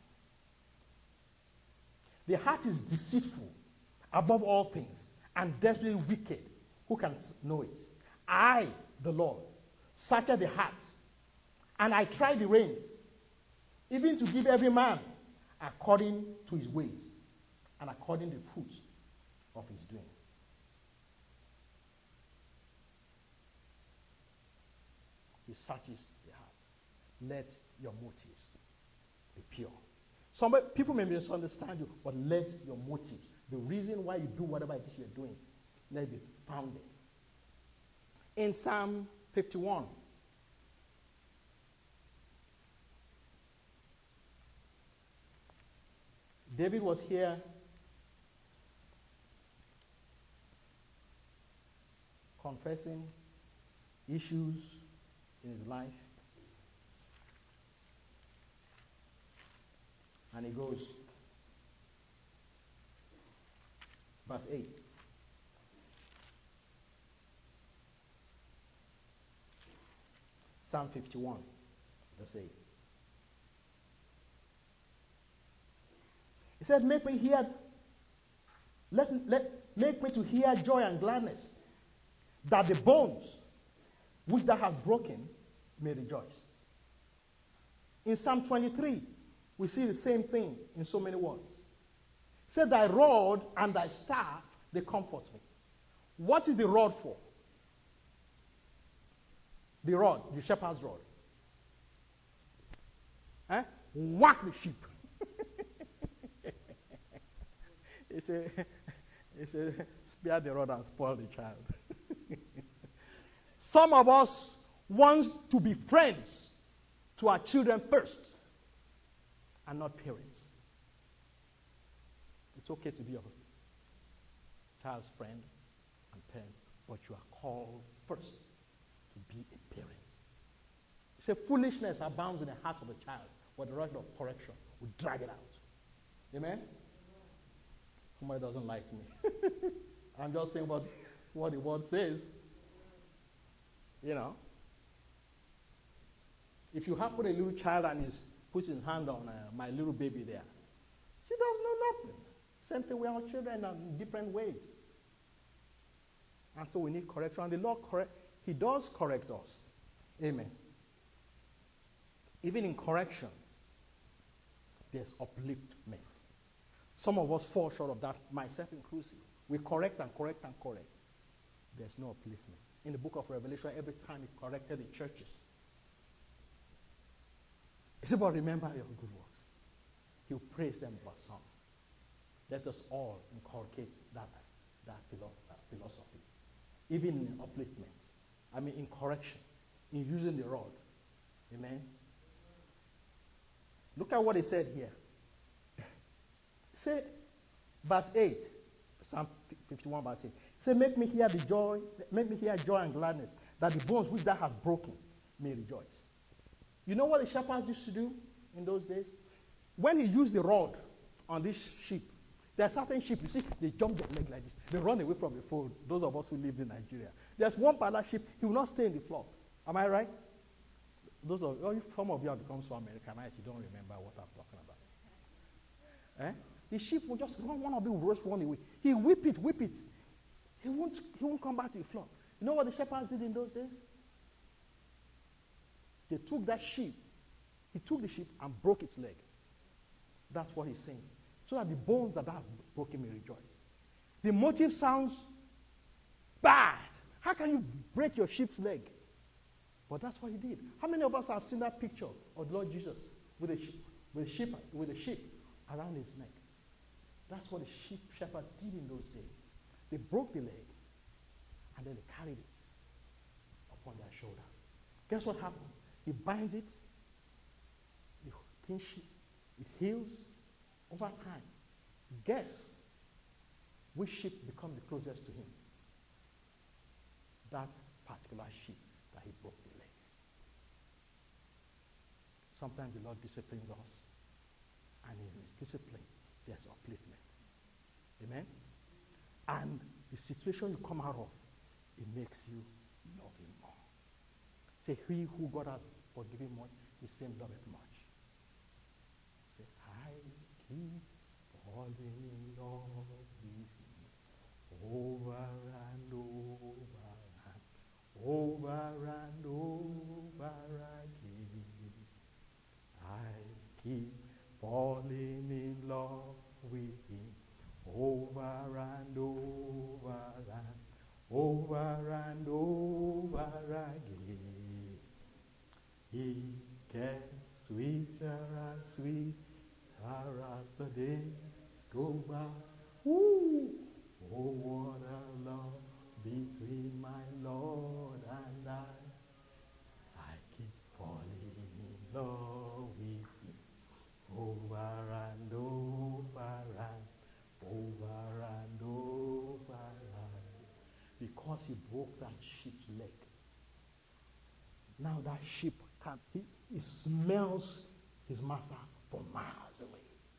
The heart is deceitful above all things and desperately wicked. Who can know it? I, the Lord, search the heart, and I try the reins, even to give every man according to his ways and according to the fruits of his doing. He searches the heart. Let your motives be pure. Some people may misunderstand you, but let your motives, the reason why you do whatever it is you're doing, let it be founded. In Psalm fifty-one, David was here confessing issues in his life. And he goes, verse eight. Psalm fifty-one, verse eight. He said, make me hear, let, let, make me to hear joy and gladness, that the bones which thou hast broken may rejoice. In Psalm twenty-three, we see the same thing in so many words. He said, thy rod and thy staff, they comfort me. What is the rod for? The rod, the shepherd's rod. Eh? Whack the sheep. He said, he said, spare the rod and spoil the child. Some of us want to be friends to our children first and not parents. It's okay to be a child's friend and parent, but you are called first to be a parent. He said, foolishness abounds in the heart of a child, but the rod of correction will drag it out. Amen? Somebody doesn't like me. I'm just saying what, what the word says. You know. If you happen a little child and he's puts his hand on uh, my little baby there, she doesn't know nothing. Same thing with our children in different ways. And so we need correction. And the Lord, correct, He does correct us. Amen. Even in correction, there's upliftment. Some of us fall short of that, myself inclusive. We correct and correct and correct. There's no upliftment. In the book of Revelation, every time He corrected the churches, it's about remember your good works. He'll praise them with a song. Let us all inculcate that, that philosophy. Even in upliftment. I mean in correction. In using the rod. Amen. Look at what he said here. Say, verse eight, Psalm fifty-one, verse eight. Say, make me hear the joy, make me hear joy and gladness, that the bones which thou hast broken may rejoice. You know what the shepherds used to do in those days? When he used the rod on this sheep, there are certain sheep, you see, they jump their leg like this. They run away from the fold, those of us who lived in Nigeria. There's one particular sheep, he will not stay in the flock. Am I right? Those of oh, some of you have become so Americanized, you don't remember what I'm talking about. Eh? The sheep will just run, one of them will just run away. He whip it, whip it. He won't, he won't come back to the flock. You know what the shepherds did in those days? They took that sheep, he took the sheep and broke its leg. That's what he's saying. So that the bones that are broken may rejoice. The motive sounds bad. How can you break your sheep's leg? But that's what he did. How many of us have seen that picture of the Lord Jesus with a sheep, with a sheep, with a sheep around his neck? That's what the sheep shepherds did in those days. They broke the leg and then they carried it upon their shoulder. Guess what happened? He binds it, the thing it heals over time. Guess which sheep becomes the closest to him? That particular sheep that he broke the leg. Sometimes the Lord disciplines us, and in his discipline, there's upliftment. Amen? And the situation you come out of, it makes you love him more. Say, he who God has forgiven much, the same loveth much. Say, I keep falling in love with him over and over and over and over again. I keep falling in love with him over and over and over and over again. He gets sweeter and sweeter as the days go by. Ooh, oh, what a love between my Lord and I. I keep falling in love with him over and over and over and over and because he broke that sheep's leg. Now that sheep can he, he smells his master from miles away.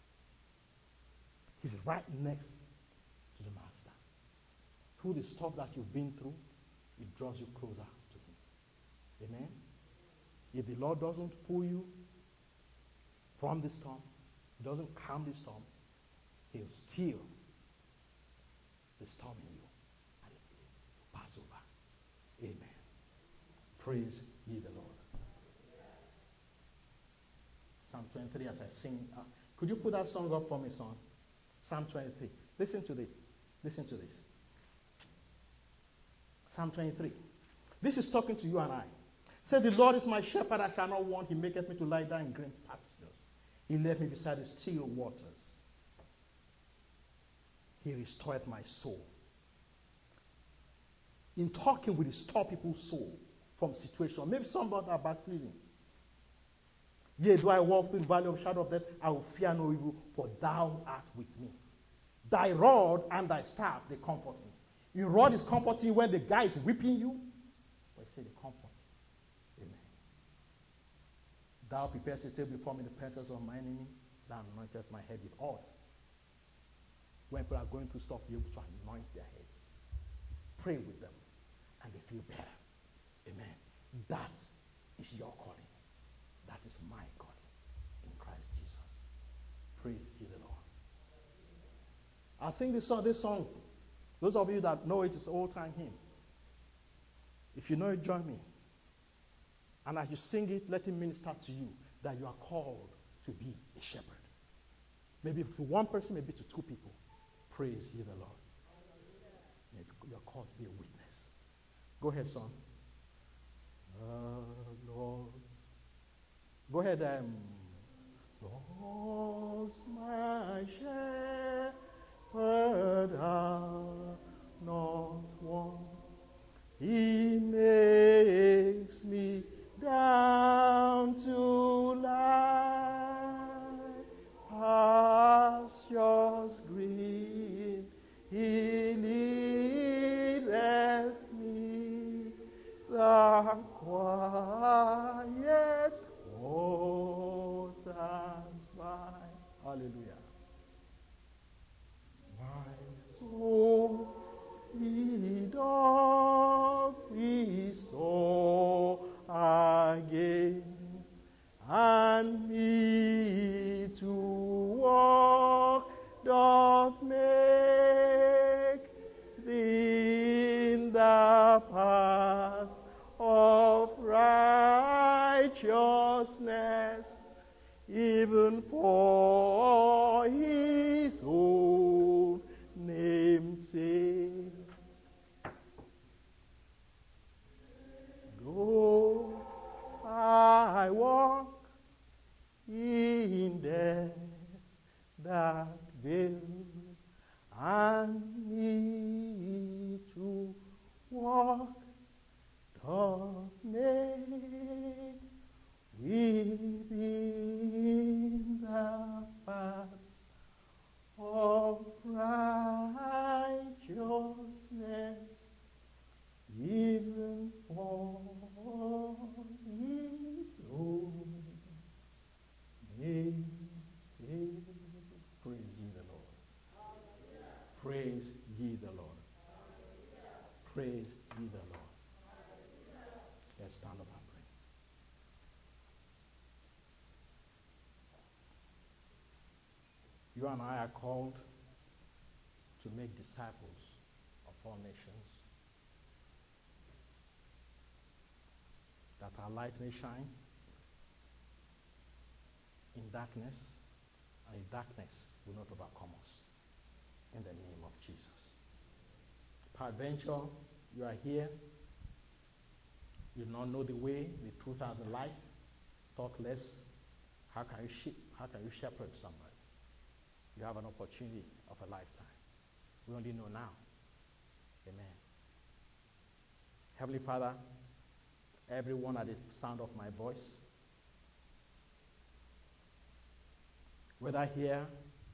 He's right next to the master. Through the stuff that you've been through, it draws you closer to him. Amen? If the Lord doesn't pull you from the storm, he doesn't calm the storm, he'll steal the storm in you and it will pass over. Amen. Praise ye the Lord. Psalm twenty-three as I sing. Uh, could you put that song up for me, son? Psalm twenty-three. Listen to this. Listen to this. Psalm twenty-three. This is talking to you and I. Say, the Lord is my shepherd, I shall not want. He maketh me to lie down in green pastures. He led me beside the still waters. He restored my soul. In talking, we restore people's soul from situation. Maybe somebody are backsliding. Yea, do I walk through the valley of shadow of death, I will fear no evil, for thou art with me. Thy rod and thy staff, they comfort me. Your rod is comforting when the guy is whipping you. But he said, the comfort. Amen. Thou preparest a table before me in the presence of my enemy. Thou anointest my head with oil. When people are going through stuff, be able to anoint their heads. Pray with them, and they feel better. Amen. That is your calling. That is my calling in Christ Jesus. Praise ye the Lord. I'll sing this song, this song. Those of you that know it, it's an old-time hymn. If you know it, join me. And as you sing it, let it minister to you that you are called to be a shepherd. Maybe to one person, maybe to two people. Praise ye the Lord. You are called to be a witness. Go ahead, son. The Lord. Go ahead. Um, Lord's my shepherd, I'll not want. He makes me down to lie pastures green. He leadeth me the quiet waters by. Hallelujah. My soul he doth restore again, and me to walk doth make in the paths of righteousness, even for his own name's sake. Though I walk in death's dark vale, and me to walk doth make within the paths of righteousness, even for his own name's sake. Praise ye the Lord. Praise ye the Lord. Praise ye the Lord. Let's stand up and pray. You and I are called to make disciples of all nations, that our light may shine in darkness, and in darkness will not overcome us. In the name of Jesus. Peradventure, you are here, you do not know the way, the truth, and the life. Talk less. How can you sh- how can you shepherd somebody? You have an opportunity of a lifetime. We only know now. Amen. Heavenly Father, everyone at the sound of my voice, whether here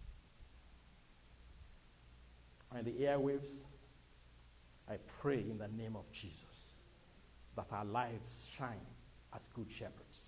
or in the airwaves, I pray in the name of Jesus that our lives shine as good shepherds,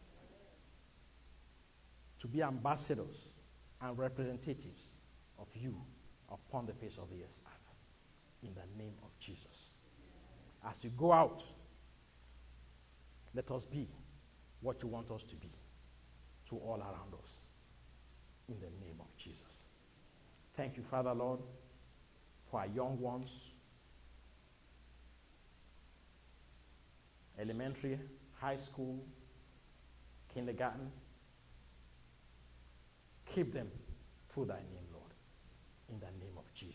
to be ambassadors and representatives of you upon the face of the earth, in the name of Jesus. As you go out, let us be what you want us to be to all around us, in the name of Jesus. Thank you, Father, Lord, for our young ones, elementary, high school, kindergarten. Keep them through thy name, Lord, in the name of Jesus.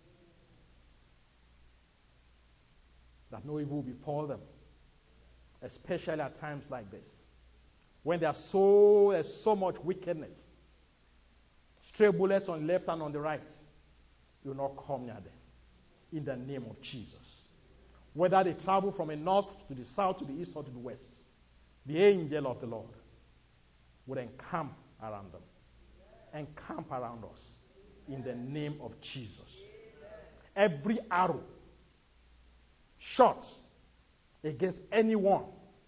That no evil befall them, especially at times like this, when there are so, there's so much wickedness. Stray bullets on the left and on the right, you will not come near them, in the name of Jesus. Whether they travel from the north to the south, to the east, or to the west, the angel of the Lord would encamp around them, encamp around us, in the name of Jesus. Every arrow shot against anyone,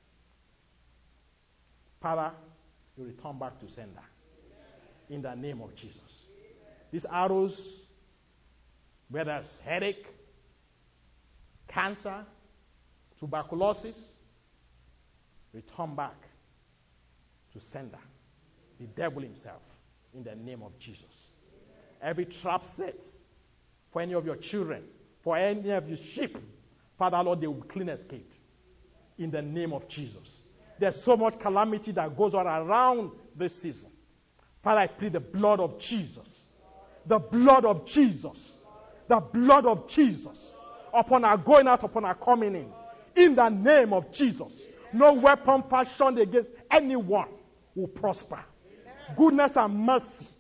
Father, you return back to sender. In the name of Jesus. These arrows, whether it's headache, cancer, tuberculosis, return back to sender, the devil himself, in the name of Jesus. Every trap set for any of your children, for any of your sheep, Father, Lord, they will clean escape in the name of Jesus. There's so much calamity that goes on around this season. Father, I plead the blood of Jesus, the blood of Jesus, the blood of Jesus upon our going out, upon our coming in, in the name of Jesus. No weapon fashioned against anyone will prosper. Goodness and mercy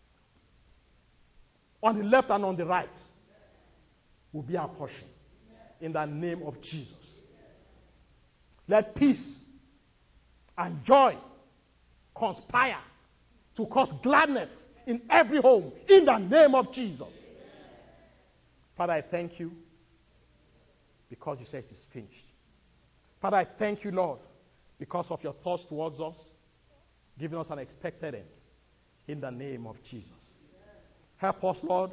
on the left and on the right will be our portion in the name of Jesus. Let peace and joy conspire to cause gladness in every home in the name of Jesus. Father, I thank you because you said it is finished. Father, I thank you, Lord, because of your thoughts towards us, giving us an expected end in the name of Jesus. Help us, Lord,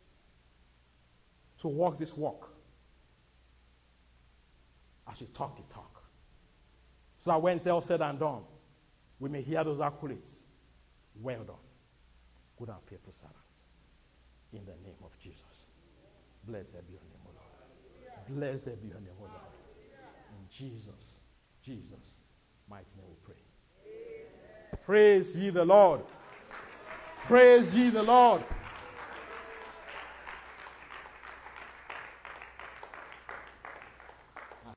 to walk this walk as we talk the talk. So that when it's all said and done, we may hear those accolades. Well done, good and faithful servant. In the name of Jesus. Blessed be your name, O Lord. Blessed be your name, O Lord. In Jesus, Jesus' mighty name we pray. Praise ye the Lord. Praise ye the Lord.